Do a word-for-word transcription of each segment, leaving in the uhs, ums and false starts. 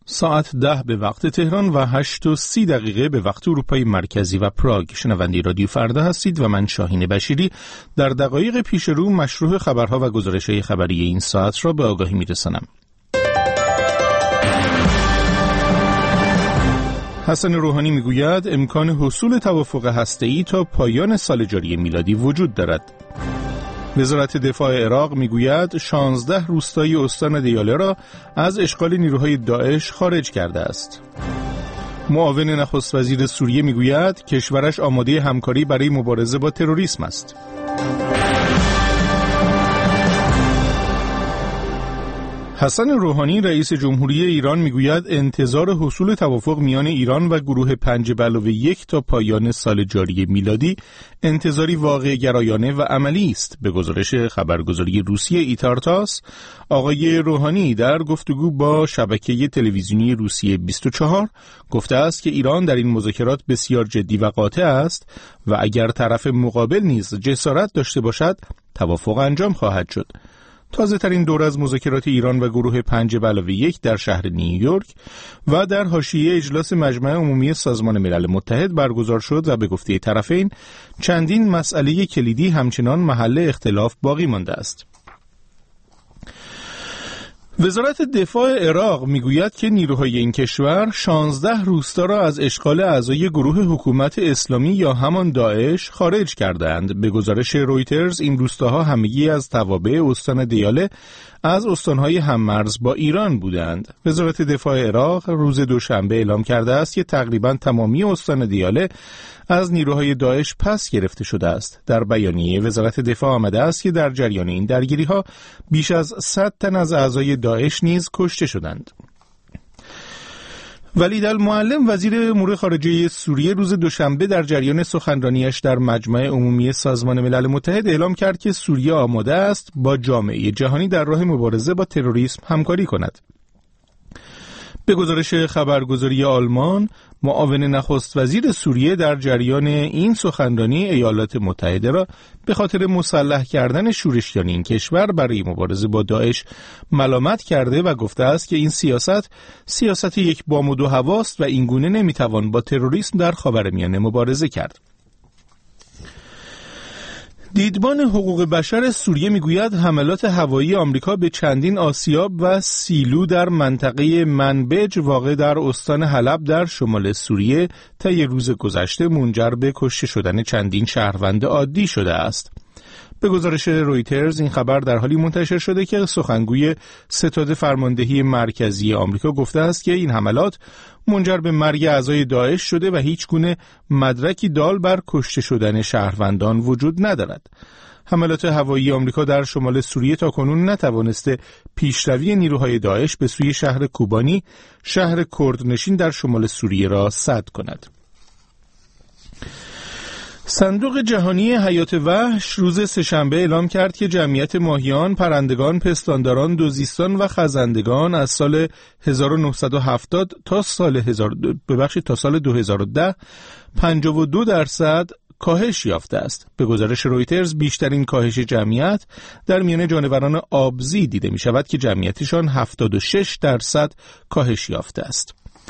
ساعت ده به وقت تهران و هشت و سی دقیقه به وقت اروپای مرکزی و پراگ. شنونده رادیو فردا هستید و من شاهین بشیری در دقایق پیش رو مشروع خبرها و گزارش‌های خبری این ساعت را به آگاهی می‌رسانم. حسن روحانی میگوید امکان حصول توافق هسته‌ای تا پایان سال جاری میلادی وجود دارد. وزارت دفاع عراق میگوید شانزده روستای استان دیاله را از اشغال نیروهای داعش خارج کرده است. معاون نخست وزیر سوریه میگوید کشورش آماده همکاری برای مبارزه با تروریسم است. حسن روحانی رئیس جمهوری ایران میگوید انتظار حصول توافق میان ایران و گروه پنج به علاوه یک تا پایان سال جاری میلادی انتظاری واقع گرایانه و عملی است. به گزارش خبرگزاری روسیه ایتارتاس، آقای روحانی در گفتگو با شبکه تلویزیونی روسیه بیست و چهار گفته است که ایران در این مذاکرات بسیار جدی و قاطع است و اگر طرف مقابل نیز جسارت داشته باشد توافق انجام خواهد شد. تازه ترین دور از مذاکرات ایران و گروه پنج به علاوه یک در شهر نیویورک و در حاشیه اجلاس مجمع عمومی سازمان ملل متحد برگزار شد و به گفته طرفین چندین مسئله کلیدی همچنان محل اختلاف باقی مانده است. وزارت دفاع عراق میگوید که نیروهای این کشور شانزده روستا را از اشغال اعضای گروه حکومت اسلامی یا همان داعش خارج کردند. به گزارش رویترز این روستاها همگی از توابع استان دیاله از استانهای هممرز با ایران بودند. وزارت دفاع عراق روز دوشنبه اعلام کرده است که تقریباً تمامی استان دیاله از نیروهای داعش پس گرفته شده است. در بیانیه وزارت دفاع آمده است که در جریان این درگیری‌ها بیش از صد تن از اعضای داعش نیز کشته شدند. ولیدالمعلم وزیر امور خارجه سوریه روز دوشنبه در جریان سخنرانیش در مجمع عمومی سازمان ملل متحد اعلام کرد که سوریه آماده است با جامعه جهانی در راه مبارزه با تروریسم همکاری کند. به گزارش خبرگزاری آلمان، معاون نخست وزیر سوریه در جریان این سخنرانی ایالات متحده را به خاطر مسلح کردن شورشیان این کشور برای مبارزه با داعش ملامت کرده و گفته است که این سیاست سیاست یک بام و دو هواست و این گونه نمیتوان با تروریسم در خاورمیانه مبارزه کرد. دیدبان حقوق بشر سوریه میگوید حملات هوایی آمریکا به چندین آسیاب و سیلو در منطقه منبج واقع در استان حلب در شمال سوریه طی روز گذشته منجر به کشته شدن چندین شهروند عادی شده است. به گزارش رویترز این خبر در حالی منتشر شده که سخنگوی ستاد فرماندهی مرکزی آمریکا گفته است که این حملات منجر به مرگ اعضای داعش شده و هیچ گونه مدرکی دال بر کشته شدن شهروندان وجود ندارد. حملات هوایی آمریکا در شمال سوریه تاکنون نتوانسته پیشروی نیروهای داعش به سوی شهر کوبانی، شهر کردنشین در شمال سوریه را سد کند. صندوق جهانی حیات وحش روز سه‌شنبه اعلام کرد که جمعیت ماهیان، پرندگان، پستانداران، دوزیستان و خزندگان از سال هزار و نهصد و هفتاد تا سال هزار ببخشید تا سال دو هزار و ده پنجاه و دو درصد کاهش یافته است. به گزارش رویترز بیشترین کاهش جمعیت در میان جانوران آبزی دیده می شود که جمعیتشان هفتاد و شش درصد کاهش یافته است.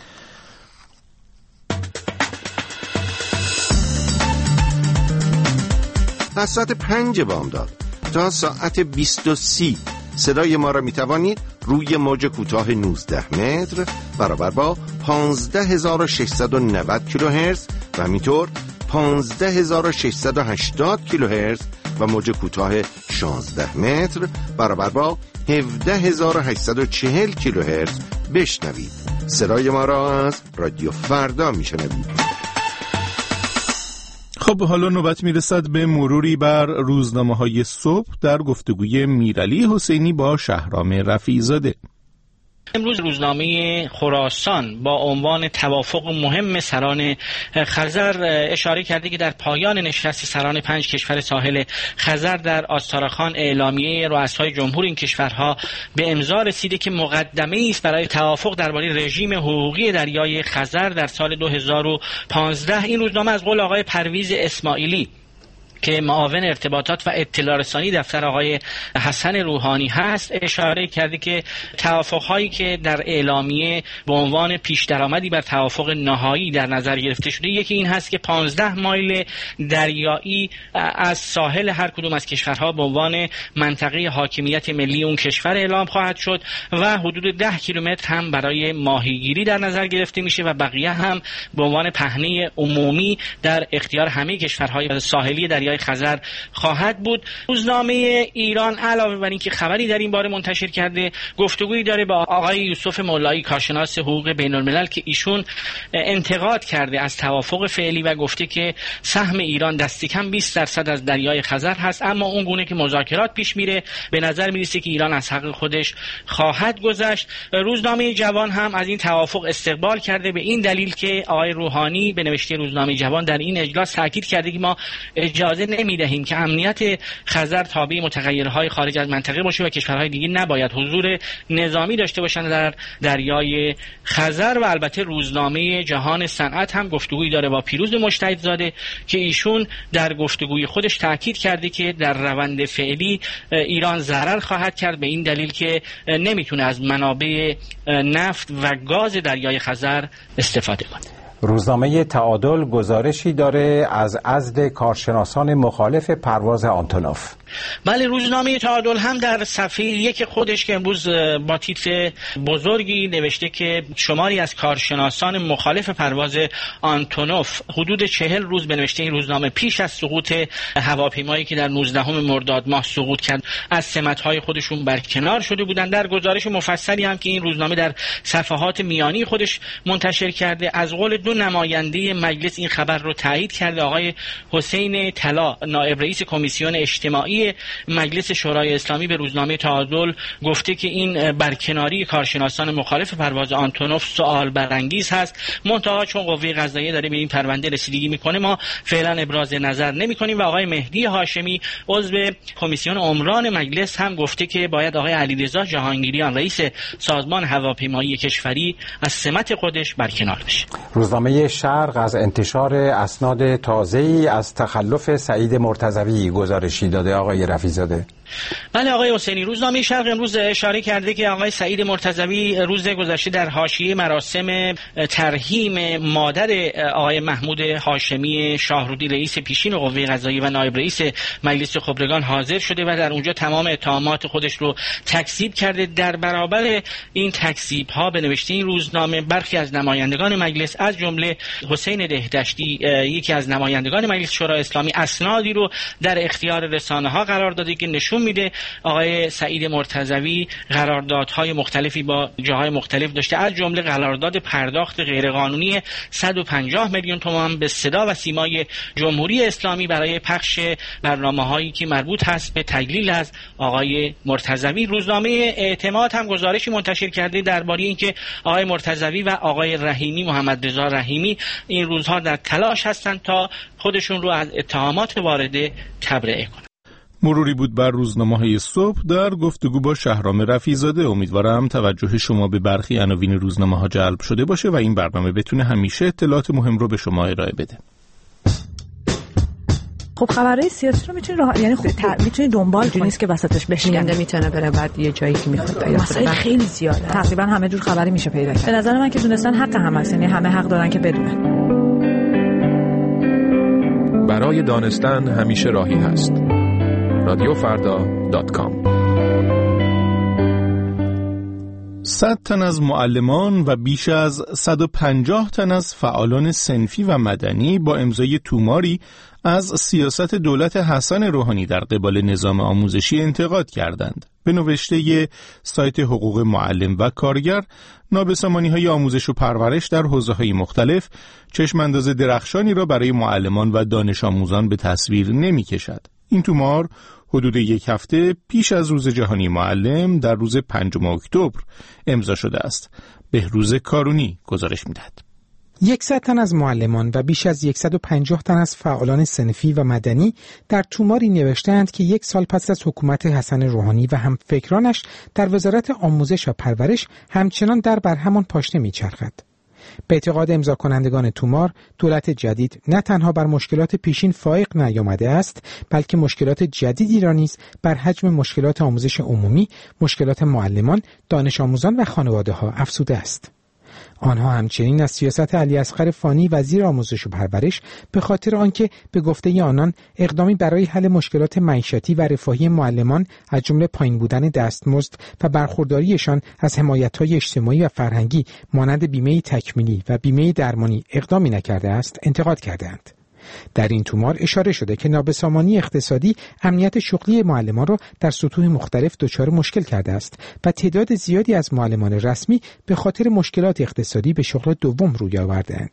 از ساعت پنج بامداد تا ساعت بیست و سی صدای ما را می توانید روی موج کوتاه نوزده متر برابر با پانزده هزار و ششصد و نود کیلوهرتز و همینطور پانزده هزار و ششصد و هشتاد کیلوهرتز و موج کوتاه شانزده متر برابر با هفده هزار و هشتصد و چهل کیلوهرتز بشنوید. صدای ما را از رادیو فردا می شنوید. خب حالا نوبت میرسد به مروری بر روزنامه‌های صبح در گفتگوی میرعلی حسینی با شهرام رفیع‌زاده. امروز روزنامه خراسان با عنوان توافق مهم سران خزر اشاره کرده که در پایان نشست سران پنج کشور ساحل خزر در آستارخان اعلامیه رؤسای جمهور این کشورها به امضا رسیده که مقدمه‌ای است برای توافق درباره رژیم حقوقی دریای خزر در سال دو هزار و پانزده. این روزنامه از قول آقای پرویز اسماعیلی که معاون ارتباطات و اطلاع رسانی دفتر آقای حسن روحانی هست اشاره کرده که توافق‌هایی که در اعلامیه به عنوان پیش درآمدی بر توافق نهایی در نظر گرفته شده، یکی این هست که پانزده مایل دریایی از ساحل هر کدوم از کشورها به عنوان منطقه حاکمیت ملی اون کشور اعلام خواهد شد و حدود ده کیلومتر هم برای ماهیگیری در نظر گرفته میشه و بقیه هم به عنوان پهنه عمومی در اختیار همه کشورهای ساحلی دریای خزر خواهد بود. روزنامه ایران علاوه بر اینکه خبری در این باره منتشر کرده، گفتگویی داره با آقای یوسف مولایی کارشناس حقوق بین الملل که ایشون انتقاد کرده از توافق فعلی و گفته که سهم ایران دست کم بیست درصد از دریای خزر هست، اما اون گونه که مذاکرات پیش میره به نظر میرسه که ایران از حق خودش خواهد گذشت. روزنامه جوان هم از این توافق استقبال کرده به این دلیل که آقای روحانی به نوشته روزنامه جوان در این اجلاس تاکید کرده که ما اجازه نمیدهیم که امنیت خزر تابع متغیرهای خارج از منطقه باشه و کشورهای دیگه نباید حضور نظامی داشته باشند در دریای خزر. و البته روزنامه جهان صنعت هم گفتگویی داره با پیروز مجتهدزاده که ایشون در گفتگوی خودش تاکید کرده که در روند فعلی ایران ضرر خواهد کرد به این دلیل که نمیتونه از منابع نفت و گاز دریای خزر استفاده کنه. روزنامه تعادل گزارشی داره از عزل کارشناسان مخالف پرواز آنتونوف. بله، روزنامه تعادل هم در صفحه یک خودش که امروز با تیتر بزرگی نوشته که شماری از کارشناسان مخالف پرواز آنتونوف حدود چهل روز به نوشته این روزنامه پیش از سقوط هواپیمایی که در نوزدهم مرداد ماه سقوط کرد از سمت‌های خودشون برکنار شده بودند. در گزارش مفصلی هم که این روزنامه در صفحات میانی خودش منتشر کرده، از قول دو نماینده مجلس این خبر رو تایید کرده. آقای حسین طلا نایب رئیس کمیسیون اجتماعی مجلس شورای اسلامی به روزنامه تعادل گفته که این برکناری کارشناسان مخالف پرواز آنتونوف سوال برانگیز هست، منتها چون قوه قضاییه داره به این پرونده رسیدگی میکنه ما فعلا ابراز نظر نمیکنیم. و آقای مهدی هاشمی عضو کمیسیون عمران مجلس هم گفته که باید آقای علیرضا جهانگیریان رئیس سازمان هواپیمایی کشوری از سمت خودش برکنار بشه. روزنامه شرق از انتشار اسناد تازه‌ای از تخلف سعید مرتضوی گزارشی داده. آقای رفیع‌زاده. بله آقای حسینی، روزنامه شرق امروز اشاره کرده که آقای سعید مرتضوی روز گذشته در حاشیه مراسم ترحیم مادر آقای محمود هاشمی شاهرودی رئیس پیشین قوه قضاییه و نایب رئیس مجلس خبرگان حاضر شده و در اونجا تمام اتهامات خودش رو تکذیب کرده. در برابر این تکذیب ها به نوشته این روزنامه برخی از نمایندگان مجلس از جمله حسین دهدشتی یکی از نمایندگان مجلس شورای اسلامی اسنادی رو در اختیار رسانه ها قرار داده که نشون میده آقای سعید مرتضوی قراردادهای مختلفی با جاهای مختلف داشته، از جمله قرارداد پرداخت غیرقانونی صد و پنجاه میلیون تومان به صدا و سیمای جمهوری اسلامی برای پخش برنامه‌هایی که مربوط هست به تجلیل از آقای مرتضوی. روزنامه اعتماد هم گزارشی منتشر کرده درباره اینکه آقای مرتضوی و آقای رحیمی محمد رضا رحیمی این روزها در تلاش هستند تا خودشون رو از اتهامات وارده تبرئه کنند. مروری بود بر روزنامه‌های صبح در گفتگو با شهرام رفیع‌زاده. امیدوارم توجه شما به برخی عناوین روزنامه‌ها جلب شده باشه و این برنامه بتونه همیشه اطلاعات مهم رو به شما ارائه بده. خب خبرهای سیاسی رو میتونی راه... یعنی خب ت... میتونی دنبال کنی، نیست که وسطش بشکنه، میتونه بره بعد یه جایی که میخواد پیدا مسائل خیلی زیاده، تقریبا همه جور خبری میشه پیدا کرد. به نظر من که دونستن حق هم هست، یعنی همه حق دارن که بدونن. برای دانستن همیشه راهی هست. رادیو فردا دات کام. صد تن از معلمان و بیش از صد و پنجاه تن از فعالان صنفی و مدنی با امضای توماری از سیاست دولت حسن روحانی در قبال نظام آموزشی انتقاد کردند. به نوشته سایت حقوق معلم و کارگر، نابسامانی‌های آموزش و پرورش در حوزه‌های مختلف چشم‌انداز درخشانی را برای معلمان و دانش آموزان به تصویر نمی‌کشد. این تومار حدود یک هفته پیش از روز جهانی معلم در روز پنجم اکتبر امضا شده است. بهروز کارونی گزارش می‌دهد. صد تن از معلمان و بیش از صد و پنجاه تن از فعالان صنفی و مدنی در توماری نوشتند که یک سال پس از حکومت حسن روحانی و همفکرانش در وزارت آموزش و پرورش همچنان در بر همان پاشنه می‌چرخد. به اعتقاد امضا کنندگان تومار، دولت جدید نه تنها بر مشکلات پیشین فائق نیامده است، بلکه مشکلات جدیدی را نیز بر حجم مشکلات آموزش عمومی، مشکلات معلمان، دانش آموزان و خانواده‌ها افزوده است. آنها همچنین از سیاست علیاصغر فانی وزیر آموزش و پرورش به خاطر آنکه به گفته آنان اقدامی برای حل مشکلات معیشتی و رفاهی معلمان از جمله پایین بودن دستمزد و برخورداریشان از حمایت‌های اجتماعی و فرهنگی مانند بیمه تکمیلی و بیمه درمانی اقدامی نکرده است، انتقاد کردند. در این تومار اشاره شده که نابسامانی اقتصادی امنیت شغلی معلمان را در سطوح مختلف دچار مشکل کرده است و تعداد زیادی از معلمان رسمی به خاطر مشکلات اقتصادی به شغل دوم روی آورده‌اند.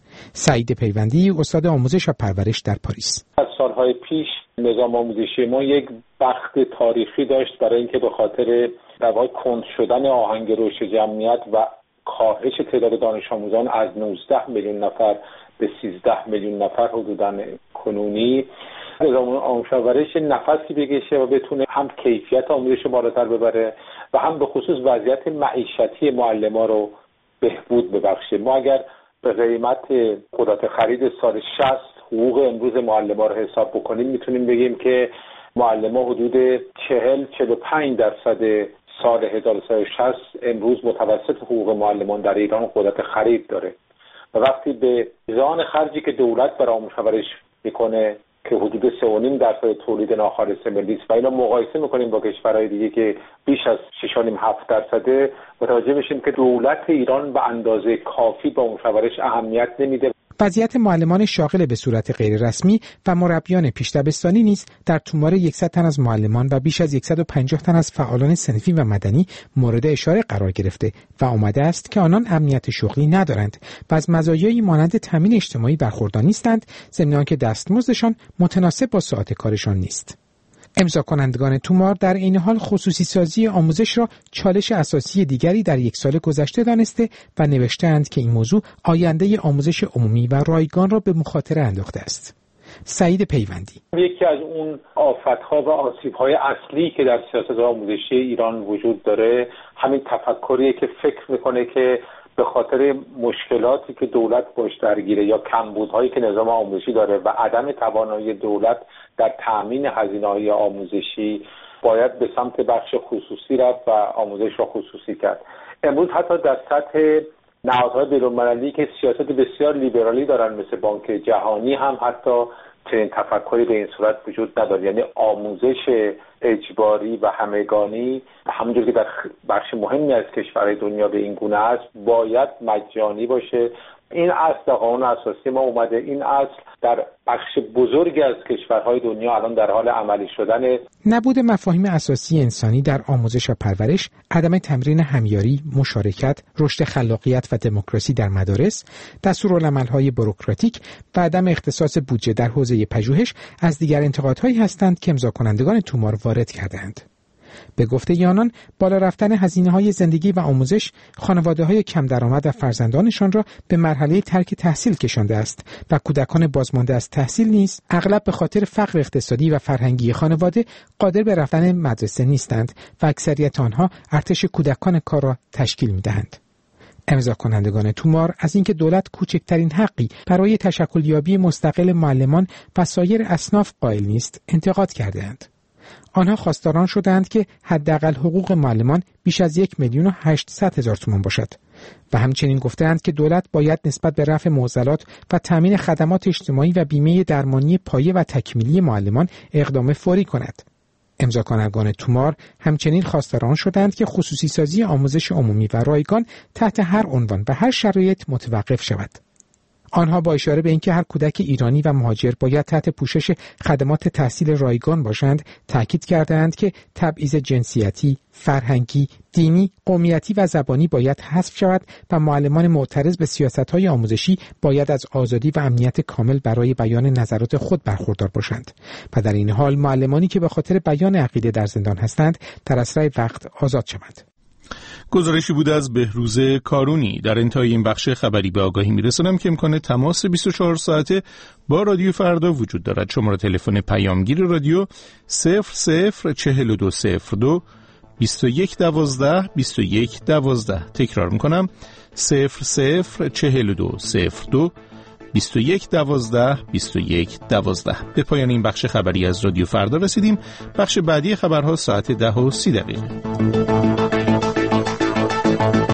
سعید پیوندی، استاد آموزش و پرورش در پاریس: از سالهای پیش نظام آموزشی ما یک بخت تاریخی داشت برای اینکه به خاطر در واقع کند شدن آهنگ رشد جمعیت و کاهش تعداد دانش آموزان از نوزده میلیون نفر به سیزده میلیون نفر حدوداً کنونی نظام آموزش و پرورش نفسی بکشه و بتونه هم کیفیت آموزش بالاتر ببره و هم به خصوص وضعیت معیشتی معلمان رو بهبود ببخشه. ما اگر به قیمت قدرت خرید سال شصت حقوق امروز معلمان رو حساب بکنیم، میتونیم بگیم که معلمان حدود چهل چهل و پنج درصد سال هزار و سیصد و شصت امروز متوسط حقوق معلمان در ایران قدرت خرید داره و وقتی به میزان خرجی که دولت برای آموزش و پرورش میکنه که حدود سه و نیم درصد تولید ناخالص ملی است و اینو مقایسه میکنیم با کشورهای دیگه که بیش از شش و نیم هفت درصده، متوجه میشیم که دولت ایران به اندازه کافی به آموزش و پرورش اهمیت نمیده. وضعیت معلمان شاغل به صورت غیر رسمی و مربیان پیش دبستانی نیز در تومار صد تن از معلمان و بیش از صد و پنجاه تن از فعالان صنفی و مدنی مورد اشاره قرار گرفته و آمده است که آنان امنیت شغلی ندارند و از مزایایی مانند تامین اجتماعی برخوردار نیستند، ضمن آنکه دستمزدشان متناسب با ساعت کارشان نیست. امضا کنندگان تومار در این حال خصوصی سازی آموزش را چالش اساسی دیگری در یک سال گذشته دانسته و نوشتند که این موضوع آینده آموزش عمومی و رایگان را به مخاطره انداخته است. سعید پیوندی: یکی از اون آفت‌ها و آسیب‌های اصلی که در سیاست آموزشی ایران وجود داره همین تفکریه که فکر میکنه که به خاطر مشکلاتی که دولت باش درگیره یا کمبودهایی که نظام آموزشی داره و عدم توانایی دولت در تأمین هزینه‌های آموزشی باید به سمت بخش خصوصی رفت و آموزش را خصوصی کرد. امروز حتی در سطح نهادهای بین‌المللی که سیاست بسیار لیبرالی دارن مثل بانک جهانی هم حتی چنین تفکری به این صورت وجود نداره، یعنی آموزش اجباری و همگانی همونجور که در بخش مهمی از کشورهای دنیا به این گونه است باید مجانی باشه. این اصل در قانون اساسی ما اومده، این اصل در بخش بزرگی از کشورهای دنیا الان در حال عملی شدن. نبود مفاهیم اساسی انسانی در آموزش و پرورش، عدم تمرین همیاری، مشارکت، رشد خلاقیت و دموکراسی در مدارس، دستورالعمل‌های بوروکراتیک و عدم اختصاص بودجه در حوزه پژوهش از دیگر انتقادهایی هستند که امضا کنندگان تومار وارد کردند. به گفته آنان، بالا رفتن هزینه‌های زندگی و آموزش خانواده‌های کم درآمد و فرزندانشان را به مرحله ترک تحصیل کشانده است و کودکان بازمانده از تحصیل نیز اغلب به خاطر فقر اقتصادی و فرهنگی خانواده قادر به رفتن مدرسه نیستند و اکثریت آنها ارتش کودکان کار را تشکیل می‌دهند. امضا کنندگان تومار از اینکه دولت کوچکترین حقی برای تشکلیابی مستقل معلمان و سایر اصناف قائل نیست، انتقاد کرده‌اند. آنها خواستاران شدند که حداقل حقوق معلمان بیش از یک میلیون و هشتصد هزار تومان باشد و همچنین گفتند که دولت باید نسبت به رفع معضلات و تامین خدمات اجتماعی و بیمه درمانی پایه و تکمیلی معلمان اقدام فوری کند. امضا کنندگان تومار همچنین خواستاران شدند که خصوصی سازی آموزش عمومی و رایگان تحت هر عنوان و هر شرایط متوقف شود. آنها با اشاره به اینکه هر کودک ایرانی و مهاجر باید تحت پوشش خدمات تحصیل رایگان باشند، تاکید کردند که تبعیض جنسیتی، فرهنگی، دینی، قومیتی و زبانی باید حذف شود و معلمان معترض به سیاست‌های آموزشی باید از آزادی و امنیت کامل برای بیان نظرات خود برخوردار باشند و در این حال معلمانی که به خاطر بیان عقیده در زندان هستند در اسرع وقت آزاد شوند. گزارشی بود از بهروز کارونی. در انتهای این بخش خبری به آگاهی میرسونم که امکان تماس بیست و چهار ساعته با رادیو فردا وجود دارد. شماره تلفن پیامگیر رادیو صفر صفر چهل و دو صفر دو بیست و یک دوازده بیست و یک دوازده. تکرار میکنم صفر صفر چهل و دو صفر دو بیست و یک دوازده بیست و یک دوازده. به پایان این بخش خبری از رادیو فردا رسیدیم. بخش بعدی خبرها ساعت ده و سی دقیقه.